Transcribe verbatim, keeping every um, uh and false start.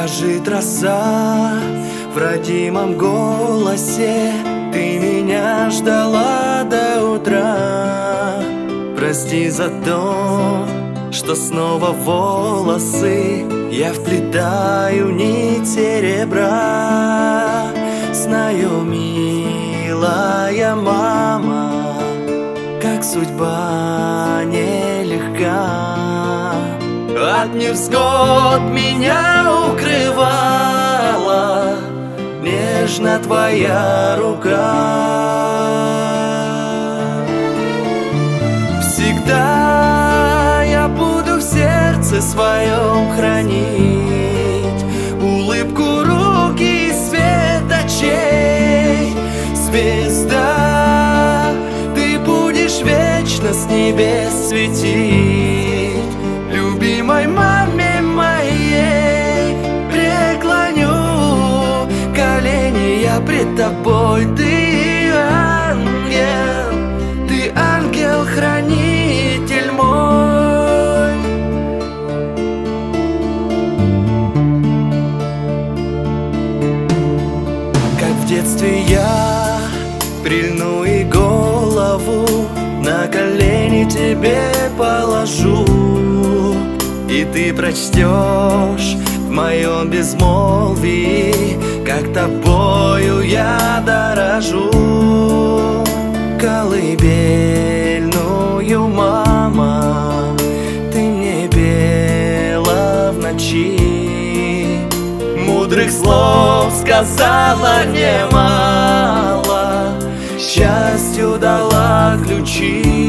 Дрожит роса в родимом голосе. Ты меня ждала до утра. Прости за то, что снова в волосы я вплетаю нить серебра. Знаю, милая мама, как судьба нелегка. От невзгод меня укрывала нежно твоя рука. Всегда я буду в сердце своем хранить улыбку, руки и свет очей. Звезда, ты будешь вечно с небес светить. Любимой маме моей преклоню колени я пред тобой. Ты ангел, ты ангел-хранитель мой. Как в детстве я прильну и голову на колени тебе положу, и ты прочтешь в моем безмолвии, как тобою я дорожу. Колыбельную, мама, ты мне пела в ночи. Мудрых слов сказала немало, счастью дала ключи.